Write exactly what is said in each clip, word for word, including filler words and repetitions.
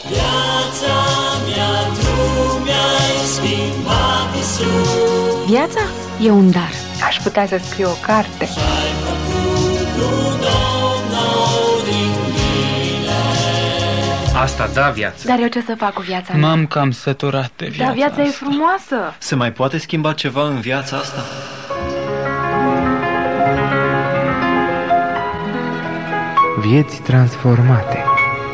Viața mea, tu mi-ai schimbat, Iisus. Viața e un dar. Aș putea să scriu o carte. Și-ai făcut un om nou din mine. Asta da viață. Dar eu ce să fac cu viața mea? M-am cam săturat de viața Dar viața asta. e frumoasă. Se mai poate schimba ceva în viața asta? Vieți transformate.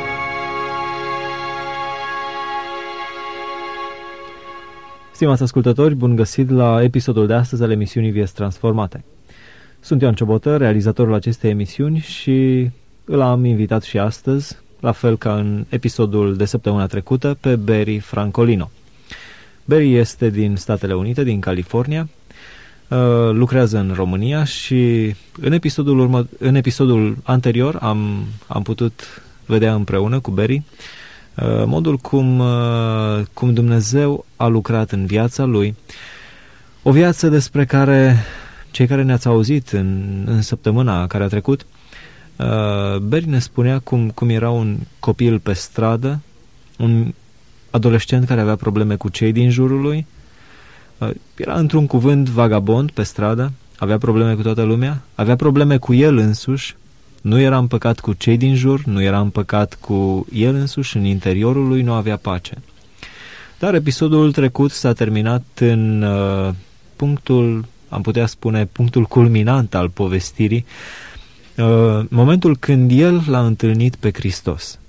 Stimați ascultători, bun găsit la episodul de astăzi al emisiunii Vieți Transformate. Sunt Ioan Ciobotă, realizatorul acestei emisiuni și îl am invitat și astăzi, la fel ca în episodul de săptămâna trecută, pe Barry Francolino. Barry este din Statele Unite, din California, lucrează în România și în episodul, urmă, în episodul anterior am, am putut vedea împreună cu Barry modul cum, cum Dumnezeu a lucrat în viața lui, o viață despre care cei care ne-ați auzit în, în săptămâna care a trecut, Barry ne spunea cum, cum era un copil pe stradă, un adolescent care avea probleme cu cei din jurul lui, era într-un cuvânt vagabond pe stradă, avea probleme cu toată lumea, avea probleme cu el însuși, nu era împăcat cu cei din jur, nu era împăcat cu el însuși, în interiorul lui nu avea pace. Dar episodul trecut s-a terminat în uh, punctul, am putea spune, punctul culminant al povestirii, uh, momentul când el l-a întâlnit pe Hristos.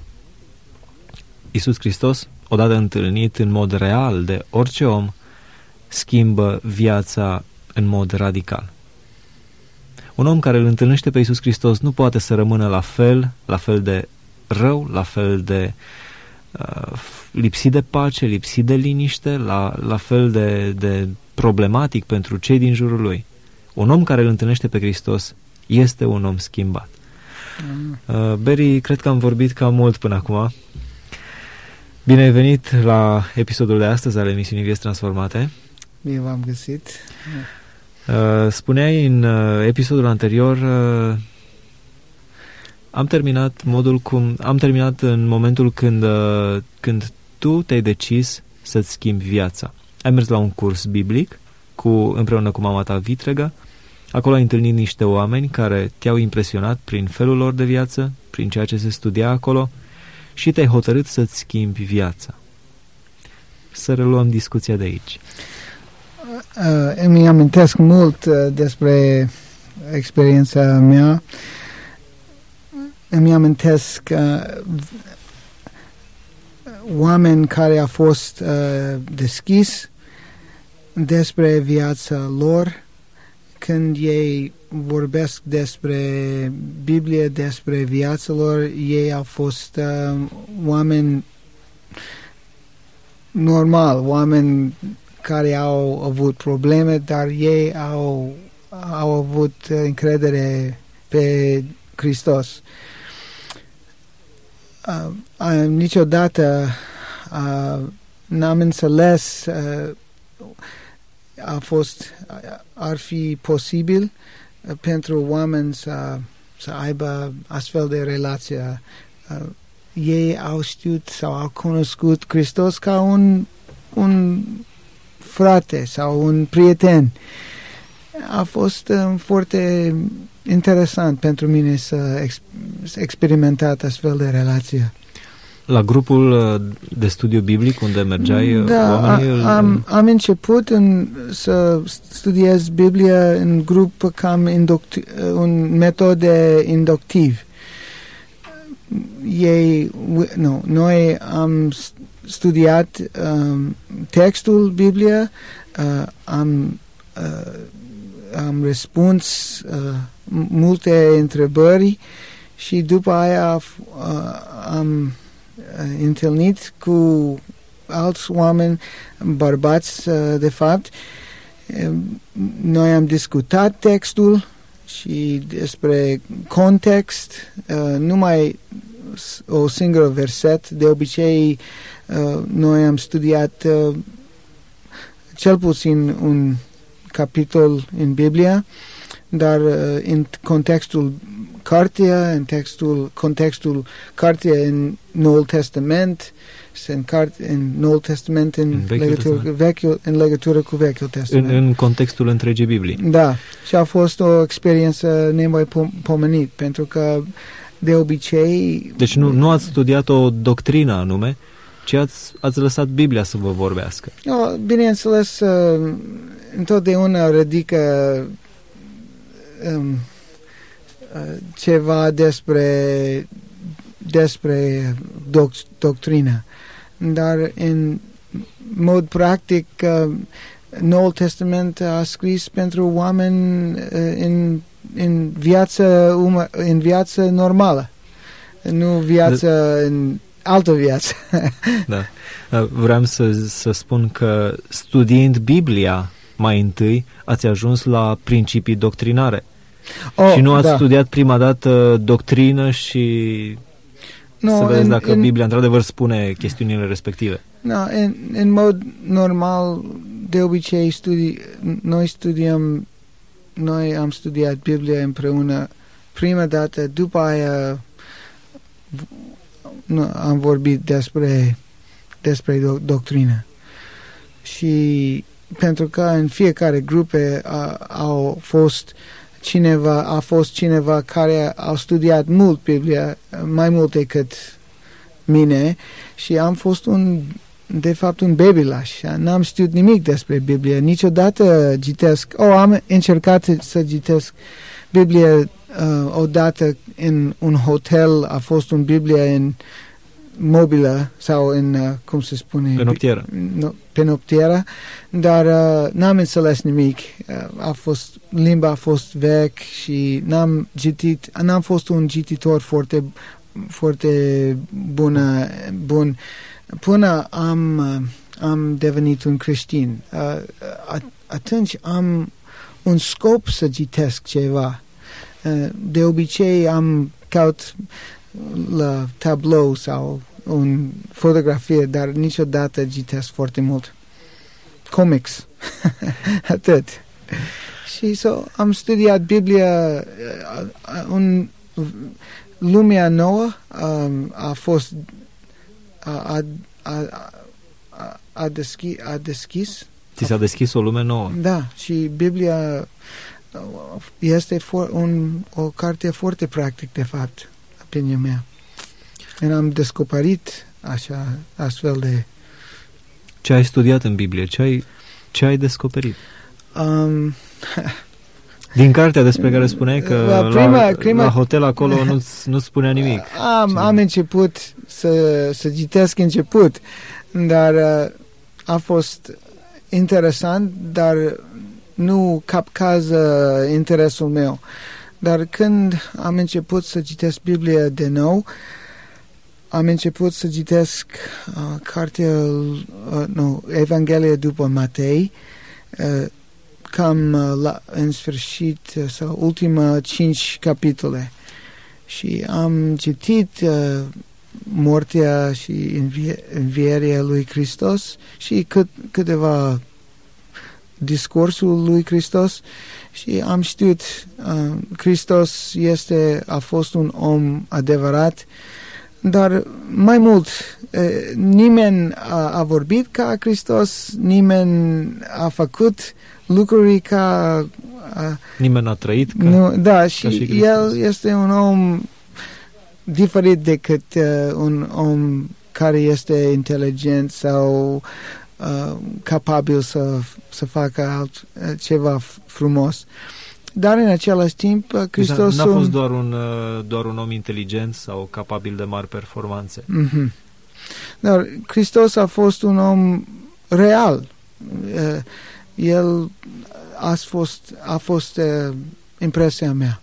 Iisus Hristos, odată întâlnit în mod real de orice om, schimbă viața în mod radical. Un om care îl întâlnește pe Iisus Hristos nu poate să rămână la fel, la fel de rău, la fel de uh, lipsit de pace, lipsit de liniște, la, la fel de, de problematic pentru cei din jurul lui. Un om care îl întâlnește pe Hristos este un om schimbat. Mm. Uh, Barry, cred că am vorbit cam mult până acum. Bine ai venit la episodul de astăzi al emisiunii Vieți Transformate. Bine v-am găsit. Uh, spuneai în uh, episodul anterior, uh, am terminat modul cum am terminat în momentul când uh, când tu te-ai decis să-ți schimbi viața. Ai mers la un curs biblic cu împreună cu mama ta vitregă. Acolo ai întâlnit niște oameni care te-au impresionat prin felul lor de viață, prin ceea ce se studia acolo și te-ai hotărât să-ți schimbi viața. Să reluăm discuția de aici. Uh, îmi amintesc mult uh, despre experiența mea. Îmi amintesc uh, oameni care au fost uh, deschis despre viața lor când ei vorbesc despre Biblie, despre viața lor. Ei au fost uh, oameni normal, oameni care au avut probleme, dar ei au, au avut încredere pe Hristos. Uh, uh, niciodată uh, n-am înțeles uh, a fost, ar fi posibil uh, pentru oameni să, să aibă astfel de relație. Uh, ei au știut sau au cunoscut Hristos ca un, un frate sau un prieten. A fost uh, foarte interesant pentru mine să, ex- să experimentat astfel de relație. La grupul de studiu biblic unde mergeai, da, oamenii... A, am, am început în, să studiez Biblia în grup cam inducti, un metode inductiv. Ei, nu, noi am studiat um, textul Biblia, uh, am, uh, am răspuns uh, multe întrebări și după aia uh, am uh, întâlnit cu alți oameni, bărbați uh, de fapt. Uh, noi am discutat textul și despre context, uh, numai o singură verset. De obicei uh, noi am studiat uh, cel puțin un capitol în Biblie, dar uh, în contextul cartea, în textul, contextul cartea în Noul Testament, în, carte, în Noul Testament în, în, legătură, vechiul, în legătură cu Vechiul Testament. În, în contextul întregii Biblii. Da, și a fost o experiență nemaipomenit, pentru că de obicei... Deci nu, nu ați studiat o doctrină anume, ci ați, ați lăsat Biblia să vă vorbească. No, bineînțeles, uh, întotdeauna ridică um, uh, ceva despre, despre doc, doctrină, dar în mod practic uh, Noul Testament a scris pentru oameni uh, în, în, viață, umă, în viață normală, nu viață de- în altă viață. Da. Vreau să, să spun că studiind Biblia mai întâi ați ajuns la principii doctrinare. Oh, și nu ați da. studiat prima dată doctrină și no, să vedeți în, dacă în, Biblia într-adevăr spune chestiunile respective. No, în, în mod normal, de obicei, studi, noi studiem, noi am studiat Biblia împreună prima dată, după aia nu, am vorbit despre, despre do, doctrină. Și pentru că în fiecare grupe a, au fost cineva, a fost cineva care a studiat mult Biblia, mai mult decât mine, și am fost un, de fapt, un babylaș. N-am știut nimic despre Biblie. Niciodată citesc, oh, am încercat să citesc Biblia Uh, odată în un hotel, a fost un Biblie în mobilă sau în, uh, cum se spune? Pe noptieră. No, pe noptieră, dar uh, n-am înțeles nimic. Uh, a fost, limba a fost vechi și n-am citit, n-am fost un cititor foarte, foarte bună, bun. Până am, uh, am devenit un creștin. Uh, atunci am un scop să citesc ceva. De obicei am caut la tablou sau o fotografie, dar niciodată citesc foarte mult. Comics. Atât. Și so, am studiat Biblia, un, lumea nouă um, a fost a, a, a, a, a, deschi, a deschis. Ți s-a deschis o lume nouă. Da, și Biblia este for, un, o carte foarte practic, de fapt, opinia mea. Și am descoperit așa, astfel de... Ce ai studiat în Biblie? Ce ai, ce ai descoperit? Um, Din cartea despre care spuneai că la, prima, la, prima, la hotel acolo nu-ți, nu spunea nimic. Am, am început să, să citesc început, dar uh, a fost interesant, dar nu captează interesul meu. Dar când am început să citesc Biblia de nou, am început să citesc uh, cartea, uh, nu, Evanghelia după Matei, uh, cam uh, la, în sfârșit, uh, sau ultima cinci capitole. Și am citit uh, moartea și învie- învierea lui Hristos și cât, câteva discursul lui Hristos și am știut uh, Hristos este, a fost un om adevărat, dar mai mult uh, nimeni a, a vorbit ca Hristos, nimeni a făcut lucruri ca uh, nimeni a trăit ca, nu, da, și, ca și el este un om diferit decât uh, un om care este inteligent sau Uh, capabil să, să facă alt, uh, ceva frumos. Dar în același timp, uh, Hristos... N-a fost doar un, uh, doar un om inteligent sau capabil de mari performanțe. Mm-hmm. Dar Hristos a fost un om real. Uh, el a fost, a fost uh, impresia mea.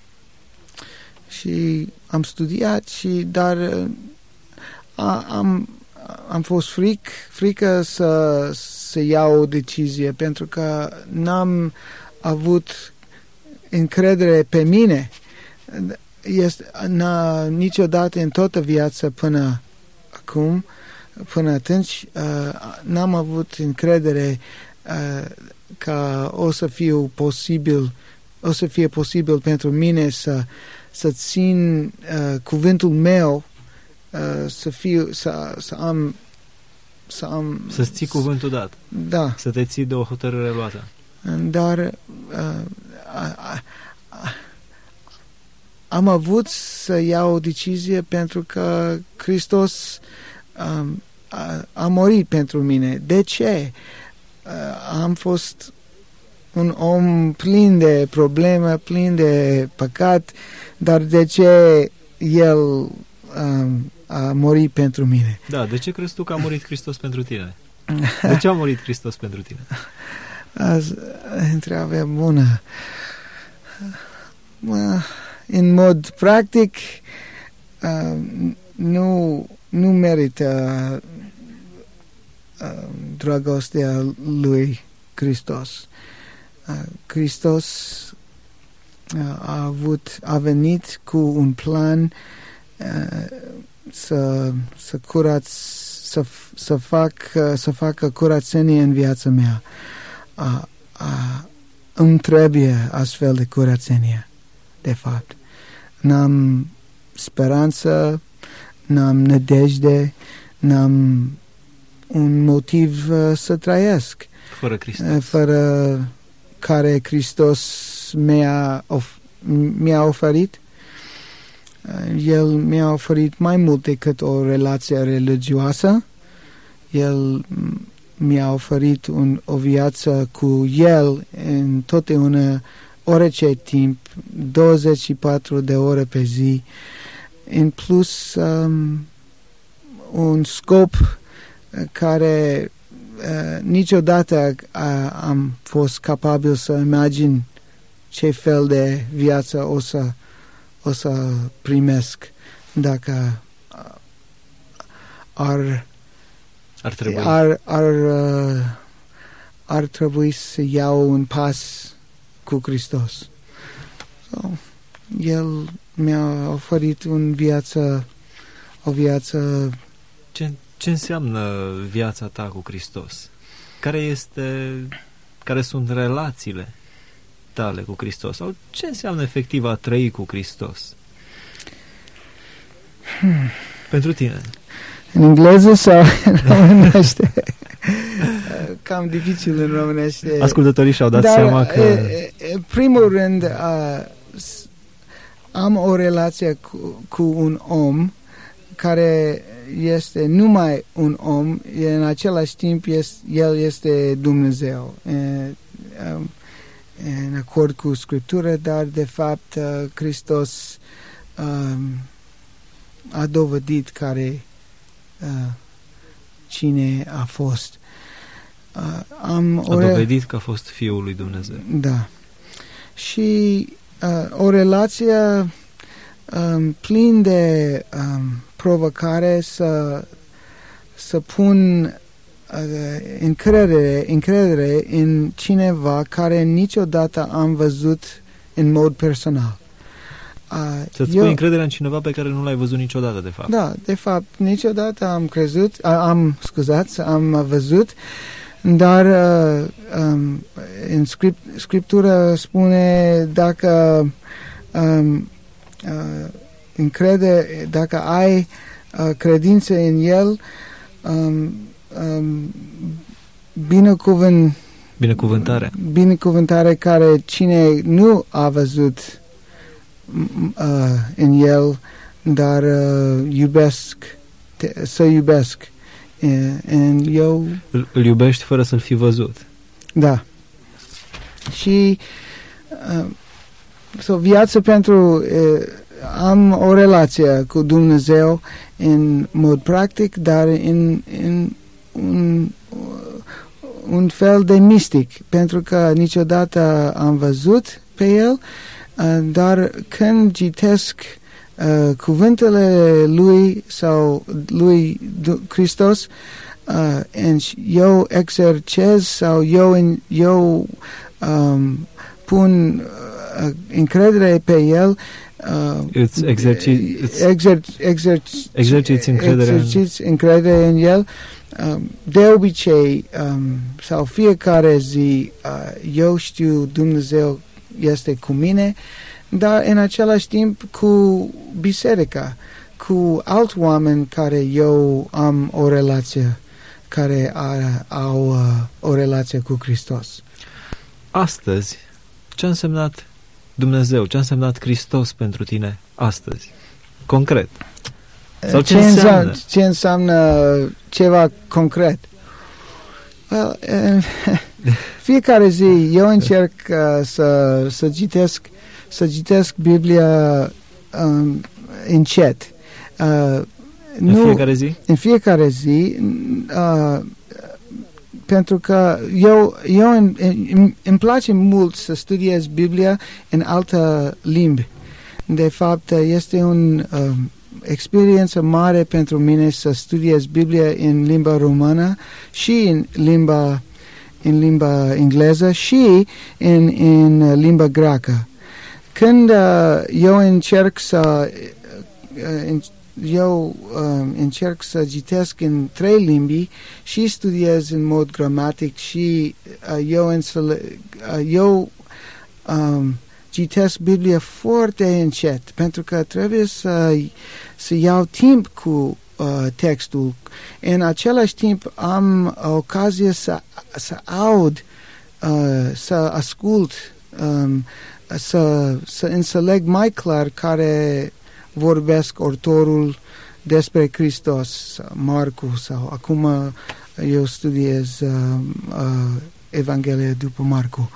Și am studiat, și dar uh, a, am am fost fric, frică să, să iau o decizie, pentru că n-am avut încredere pe mine. Este, n-a, niciodată în toată viața până acum, până atunci, uh, n-am avut încredere uh, că o să fiu posibil, o să fie posibil pentru mine să, să țin uh, cuvântul meu, uh, să fiu, să, să am, să am... Să-ți ții cuvântul dat. Da. Să te ții de o hotărâre luată. Dar uh, a, a, a, am avut să iau o decizie pentru că Hristos um, a, a murit pentru mine. De ce? Uh, am fost un om plin de probleme, plin de păcat, dar de ce El um, a murit pentru mine? Da, de ce crezi tu că a murit Hristos pentru tine? De ce a murit Hristos pentru tine? Azi, întreabă bună. În mod practic, uh, nu, nu merită uh, dragostea lui Hristos. Uh, Hristos uh, a avut, a venit cu un plan uh, să, să curați, să, să, fac, uh, să facă curățenie în viața mea. A, a, îmi trebuie astfel de curățenie, de fapt. N-am speranță, n-am nădejde, n-am un motiv uh, să trăiesc. Fără Hristos. Uh, fără care Hristos mi-a, of, mi-a oferit. Uh, El mi-a oferit mai mult decât o relație religioasă. El mi-a oferit un, o viață cu El în totdeauna, orice timp, douăzeci și patru de ore pe zi, în plus um, un scop care uh, niciodată uh, am fost capabil să imagine ce fel de viață o să, o să primesc dacă uh, ar Ar trebui. Ar, ar, uh, ar trebui să iau un pas cu Hristos. So, El mi-a oferit un viață, o viață... Ce, ce înseamnă viața ta cu Hristos? Care este, care sunt relațiile tale cu Hristos? Sau ce înseamnă efectiv a trăi cu Hristos? Hmm. Pentru tine. În engleză sau în românește? Cam dificil în românește. Ascultătorii și-au dat Dar, seama că... în primul rând, uh, am o relație cu, cu un om care este numai un om, în același timp este, el este Dumnezeu. Um, în acord cu Scriptura, dar de fapt uh, Hristos um, a dovedit care Uh, cine a fost. Uh, am a dovedit că a fost Fiul lui Dumnezeu. Da. Și uh, o relație um, plin de um, provocare să, să pun uh, încredere, încredere în cineva care niciodată am văzut în mod personal. Uh, Să-ți pui încrederea în cineva pe care nu l-ai văzut niciodată, de fapt. Da, de fapt, niciodată am crezut, am, scuzați, am văzut, dar uh, um, în script, Scriptură spune dacă um, uh, încrede, dacă ai uh, credință în El, um, um, binecuvânt, binecuvântare. binecuvântare care cine nu a văzut Uh, în El, dar uh, iubesc, te, să iubesc. Uh, eu... Îl, îl iubești fără să-l fi văzut. Da. Și uh, so, viața pentru... Uh, am o relație cu Dumnezeu în mod practic, dar în, în un, un fel de mistic, pentru că niciodată am văzut pe El. Uh, dar când citesc uh, cuvintele lui sau lui Hristos, uh, eu exercez sau eu, eu um, pun uh, încredere pe El, uh, îți exerci, îți exer, exerci, exerciți încredere, exerciți încredere în El. Um, de obicei, um, sau fiecare zi, uh, eu știu Dumnezeu este cu mine, dar în același timp cu biserica, cu alți oameni care eu am o relație, care are, au uh, o relație cu Hristos. Astăzi, ce a însemnat Dumnezeu, ce a însemnat Hristos pentru tine astăzi? Concret. Sau ce, ce, înseamnă? înseamnă, ce înseamnă ceva concret? Well, uh, fiecare zi eu încerc uh, să, să citesc să citesc Biblia um, încet. Uh, în nu, fiecare zi? În fiecare zi, uh, pentru că eu, eu îmi, îmi, îmi place mult să studiez Biblia în altă limbi. De fapt, este un uh, experiență mare pentru mine să studiez Biblia în limba română și în limba, în limba engleză și în, în limba greacă. Când uh, eu încerc să uh, eu uh, încerc să citesc în trei limbi și studiez în mod gramatic și uh, eu, însele, uh, eu um, citesc Biblia foarte încet, pentru că trebuie să, să iau timp cu uh, textul. În același timp am ocazie să, să aud, uh, să ascult, um, să, să înțeleg mai clar care vorbesc autorul despre Hristos, Marcu, sau acum eu studiez uh, uh, Evanghelia după Marcu.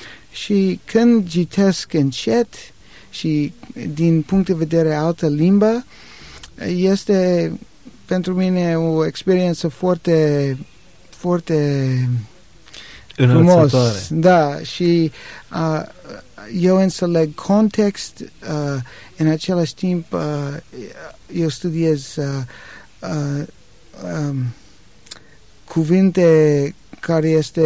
Și când citesc încet și din punct de vedere altă limbă, este pentru mine o experiență foarte, foarte frumos. Da, și uh, eu înțeleg context, uh, în același timp uh, eu studiez uh, uh, um, cuvinte care este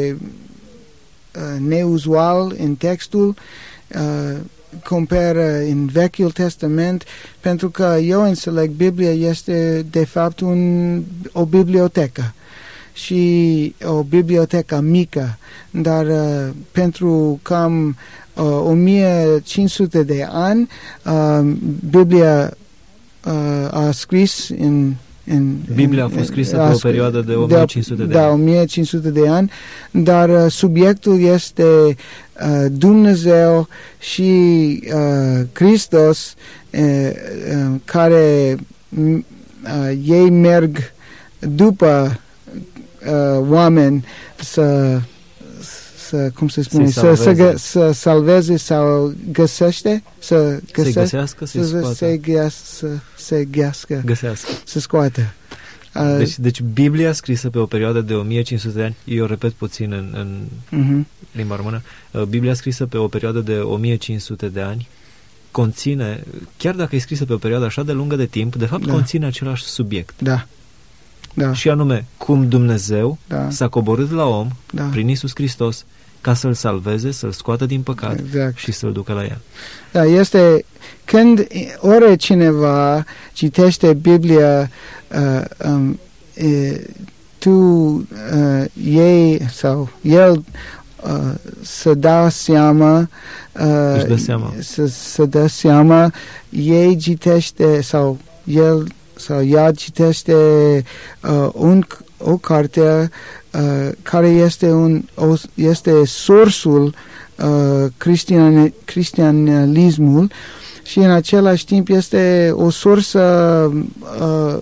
uh, neuzual în textul, uh, compară în Vechiul Testament, pentru că eu înțeleg Biblia este de fapt un, o bibliotecă și o bibliotecă mică, dar uh, pentru cam uh, o mie cinci sute de ani uh, Biblia uh, a scris în în, Biblia a fost scrisă pe o perioadă de o mie cinci sute de, de ani. Da, o mie cinci sute de ani, dar uh, subiectul este uh, Dumnezeu și uh, Hristos, uh, uh, care uh, ei merg după uh, oameni să să, cum se spune, să, să, gă, să salveze sau găsește, să găsească, să găsească, să scoată. Se găsească, să se găsească, găsească. să scoată. Uh, deci, deci Biblia scrisă pe o perioadă de o mie cinci sute de ani, eu repet puțin în, în uh-huh. limba română, uh, Biblia scrisă pe o perioadă de o mie cinci sute de ani conține, chiar dacă e scrisă pe o perioadă așa de lungă de timp, de fapt da. conține același subiect. Da. Da. Și anume, cum Dumnezeu da. s-a coborât la om da. prin Iisus Hristos ca să-l salveze, să-l scoată din păcat exact. și să-l ducă la el. Da, este când ori cineva citește Biblia, uh, um, e, tu uh, ei sau el uh, să dea seama, uh, dă seama. Să, să dă seama, ei citește sau el sau ea citește uh, un, o carte uh, care este, un, o, este sursul uh, cristian, cristianismul și în același timp este o sursă uh,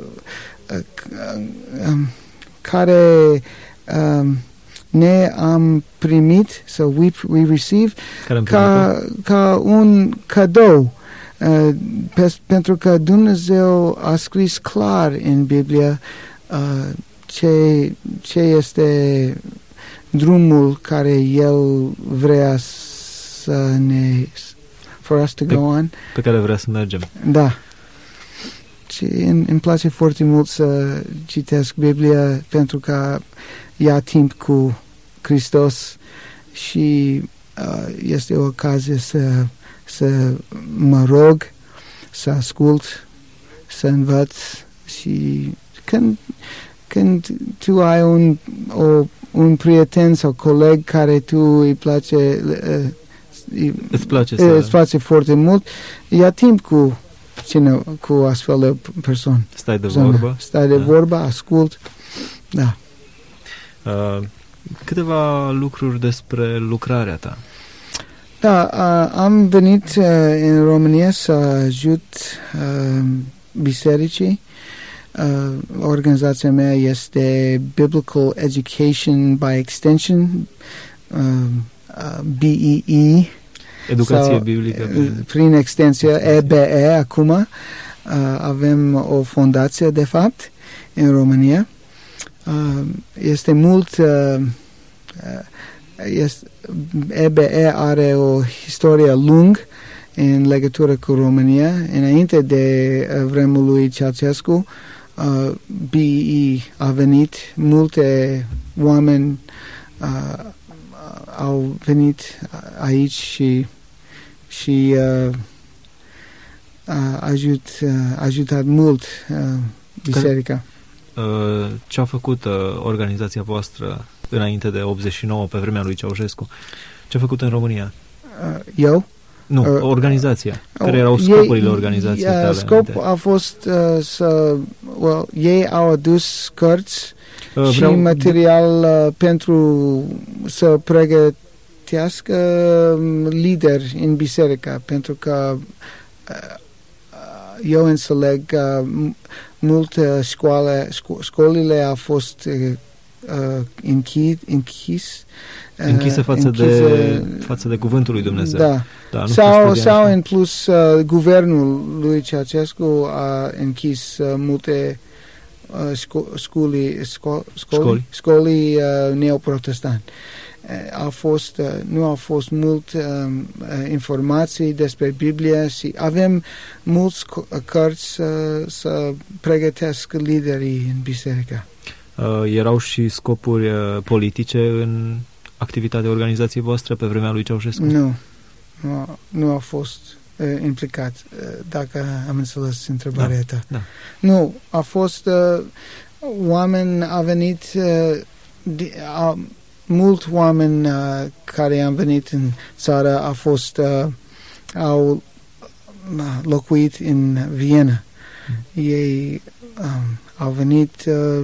uh, care uh, ne am primit, so we, we receive, ca, ca un cadou. Uh, pe, pentru că Dumnezeu a scris clar în Biblia uh, ce, ce este drumul care El vrea să ne for us to pe, go on. Pe care vrea să mergem. Da. Și îmi, îmi place foarte mult să citesc Biblia pentru că ia timp cu Hristos și uh, este o ocazie să să mă rog, să ascult, să învăț și când, când tu ai un, o, un prieten sau coleg care tu îi place, Îți place e, să... îți place foarte mult. Ia timp cu cine, cu astfel de persoane. Stai de Zonă. vorbă. Stai de Da. vorbă, ascult. Da. Uh, câteva lucruri despre lucrarea ta. Da, a, am venit uh, în România să ajut uh, bisericii. Uh, organizația mea este Biblical Education by Extension, uh, uh, B E E. Educație sau, biblică. uh, Prin... Prin extensie, E B E acum. Uh, avem o fundație, de fapt, în România. Uh, este mult... Uh, uh, este, E B E are o istorie lungă în legătură cu România. Înainte de vremul lui Ceaușescu, uh, B E E a venit, multe oameni uh, au venit aici și, și uh, a ajut, uh, ajutat mult uh, biserica. Uh, ce a făcut uh, organizația voastră înainte de optzeci și nouă, pe vremea lui Ceaușescu? Ce a făcut în România? Uh, eu? Nu, Uh, organizația. Care Oh, erau ei- scopurile organizației uh, tale? Scopul înainte? a fost uh, să... Well, ei au adus cărți Uh, și vreau- material uh, pentru să pregătească um, lideri în biserică, pentru că uh, uh, eu înțeleg că m- multe școale, șco- școlile au fost uh, uh, închid, închis, uh, Închise față, închise- de, față de cuvântul lui Dumnezeu. Da. Da, nu se Sau, studia sau așa. în plus, uh, guvernul lui Ceaușescu a închis uh, multe uh, sco- școli, sco- școli, Școli. școli uh, neoprotestanti. Uh, au fost, uh, nu au fost mult uh, uh, informații despre Biblie și avem mulți co- cărți uh, să pregătesc liderii în biserică. Uh, erau și scopuri uh, politice în activitatea organizației voastre pe vremea lui Ceaușescu? Nu, nu, nu a fost uh, implicat, uh, dacă am înțeles întrebarea Da, ta. da. Nu, a fost uh, oameni, a venit uh, de, a, mult oameni uh, care au venit în țară, a fost uh, au uh, locuit în Viena. Mm. Ei um, au venit uh,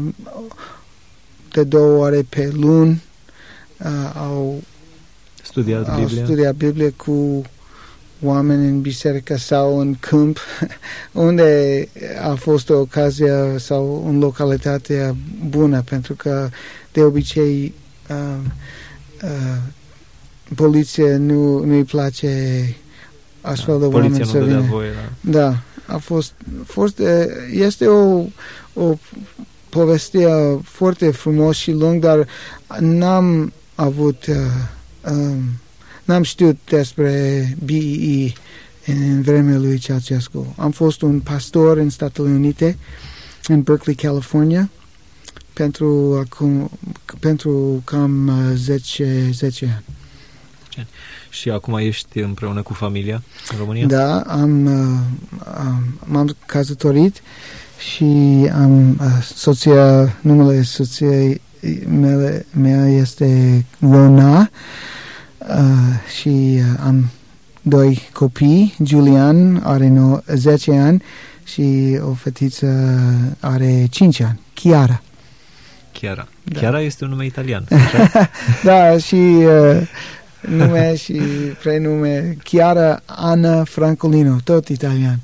de două ore pe luni, uh, au Studiat au Biblia? studiat Biblie cu oameni în biserică sau în câmp, unde a fost o ocazie sau o localitate bună, pentru că de obicei uh, uh, poliția nu, nu-i place astfel de oameni Poliția să nu dădea vină. voie la... Da, a fost, fost uh, este o, o poveste foarte frumos și lung, dar n-am avut uh, um, n-am știut despre B E E în vremea lui Ceaușescu. Am fost un pastor în Statele Unite, în Berkeley, California, pentru, acum, pentru cam zece, zece ani. Și acum ești împreună cu familia în România? Da, am, am, m-am căsătorit și am uh, soția, numele soției mele, mea este Rona. Uh, și uh, am doi copii. Julian are no- zece ani și o fetiță are cinci ani, Chiara. Chiara. Da. Chiara este un nume italian. Așa? Da, și uh, nume și prenume Chiara Ana Francolino, tot italian.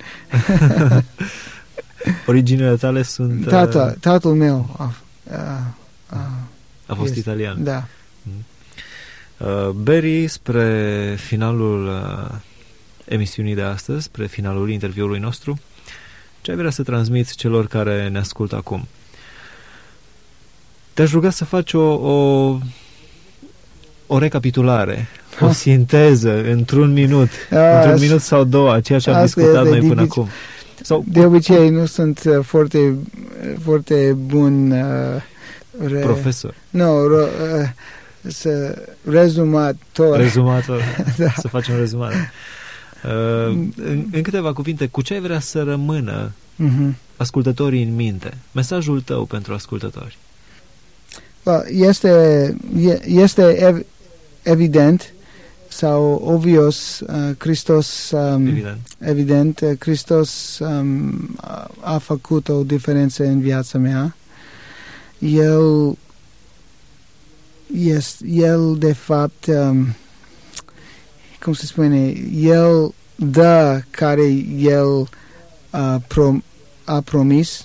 Originele tale sunt... Tata, uh, tatăl meu a, a, a, a fost este- italian. Da. Uh, Barry, spre finalul uh, emisiunii de astăzi, spre finalul interviului nostru, ce ai vrea să transmiți celor care ne ascultă acum? Te-aș ruga să faci o, o, o recapitulare, o Ha. sinteză într-un minut, A, într-un as- minut sau două, a ceea ce am asta discutat este noi până dificil. acum. Sau De obicei nu sunt uh, foarte, foarte bun uh, re- profesor, Nu, ro- uh, să rezumator. rezumator, Da. să facem rezumare. Uh, în, în câteva cuvinte, cu ce ai vrea să rămână Mhm. ascultătorii în minte? Mesajul tău pentru ascultători. Well, este, e- este ev- evident sau obvious, uh, Hristos, um, Evident. evident, uh, Hristos um, a, a făcut o diferență în viața mea. El, este, el de fapt, um, cum se spune, el dă care el uh, prom, a promis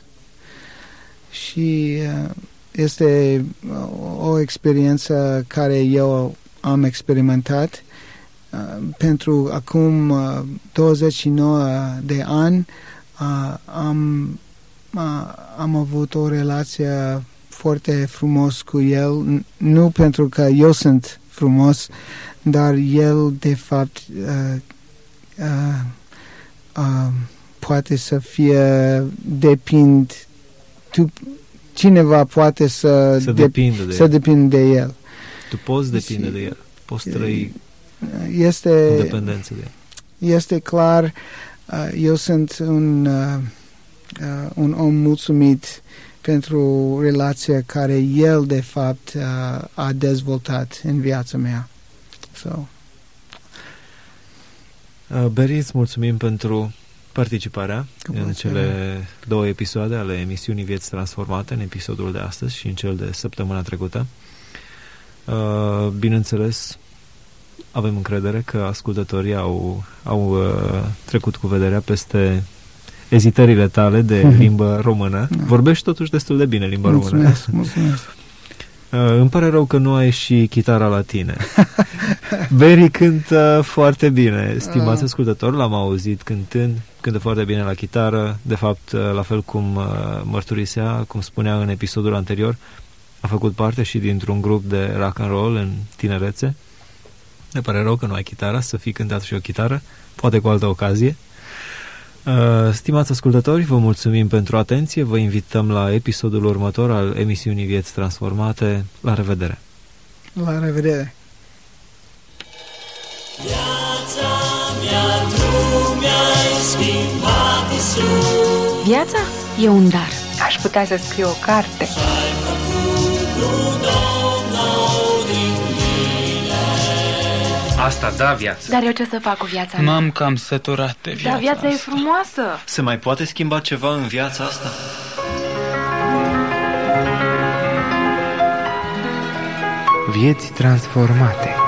și uh, este o, o experiență care eu am experimentat. Uh, pentru acum uh, douăzeci și nouă de ani uh, am, uh, am avut o relație foarte frumos cu el, nu pentru că eu sunt frumos, dar el de fapt uh, uh, uh, poate să fie depind tu, cineva poate să, să de, depindă de să el. depinde de el. Tu poți depinde de el. Poți trăi este, în dependență de el. Este clar, uh, eu sunt un, uh, uh, un om mulțumit pentru relația care el de fapt uh, a dezvoltat în viața mea. So. Uh, Beri, îți mulțumim pentru participarea în cele două episoade ale emisiunii Vieți Transformate, în episodul de astăzi și în cel de săptămâna trecută. Uh, bineînțeles, avem încredere că ascultătorii au, au uh, trecut cu vederea peste ezitările tale de limbă română. Vorbești totuși destul de bine limba mulțumesc, română. Mulțumesc, uh, Îmi pare rău că nu ai și chitara la tine. Beri cântă foarte bine, stimați ascultători, l-am auzit cântând, cântă foarte bine la chitară, de fapt, la fel cum uh, mărturisea, cum spunea în episodul anterior, a făcut parte și dintr-un grup de rock and roll în tinerețe. Ne pare rău că nu ai chitara, să fii cântat și o chitară, poate cu altă ocazie. Uh, stimați ascultători, vă mulțumim pentru atenție, vă invităm la episodul următor al emisiunii Vieți Transformate. La revedere! La revedere! Viața mea, tu mi-ai schimbat, Iisus. Viața e un dar. Aș putea să scriu o carte. Ai făcut un om nou din mine. Asta da viață. Dar eu ce să fac cu viața mea? M-am cam săturat de viața Dar viața e asta. frumoasă. Se mai poate schimba ceva în viața asta? Vieți transformate.